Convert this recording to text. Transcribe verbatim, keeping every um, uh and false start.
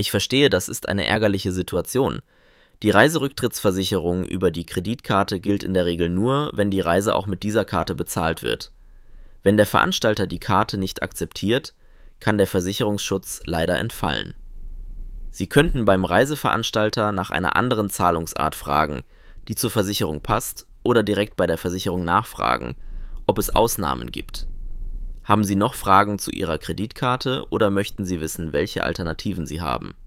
Ich verstehe, das ist eine ärgerliche Situation. Die Reiserücktrittsversicherung über die Kreditkarte gilt in der Regel nur, wenn die Reise auch mit dieser Karte bezahlt wird. Wenn der Veranstalter die Karte nicht akzeptiert, kann der Versicherungsschutz leider entfallen. Sie könnten beim Reiseveranstalter nach einer anderen Zahlungsart fragen, die zur Versicherung passt, oder direkt bei der Versicherung nachfragen, ob es Ausnahmen gibt. Haben Sie noch Fragen zu Ihrer Kreditkarte oder möchten Sie wissen, welche Alternativen Sie haben?